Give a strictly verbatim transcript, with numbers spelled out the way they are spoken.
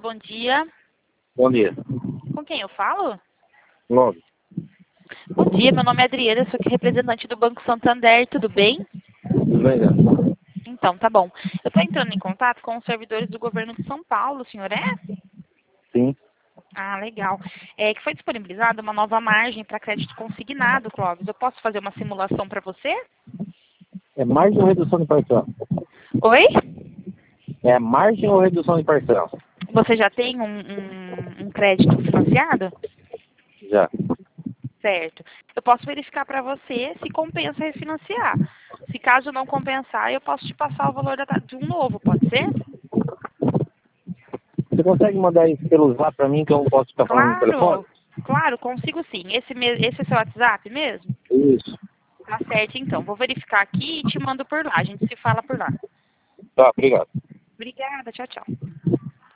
bom dia. Bom dia. Com quem eu falo? Nove. Bom dia, meu nome é Adriana, sou aqui representante do Banco Santander, tudo bem? Tudo bem, né? Então, tá bom. Eu estou entrando em contato com os servidores do governo de São Paulo, o senhor é? Sim. Ah, legal. É que foi disponibilizada uma nova margem para crédito consignado, Clóvis. Eu posso fazer uma simulação para você? É margem ou redução de parcela? Oi? É margem ou redução de parcela? Você já tem um, um, um crédito financiado? Já. Certo. Eu posso verificar para você se compensa refinanciar. Se caso não compensar, eu posso te passar o valor da ta- de um novo, pode ser? Você consegue mandar isso pelo zap pra mim que eu não posso ficar falando no telefone? Claro, claro, consigo sim. Esse, me- esse é seu WhatsApp mesmo? Isso. Tá certo, então. Vou verificar aqui e te mando por lá. A gente se fala por lá. Tá, obrigado. Obrigada, tchau, tchau.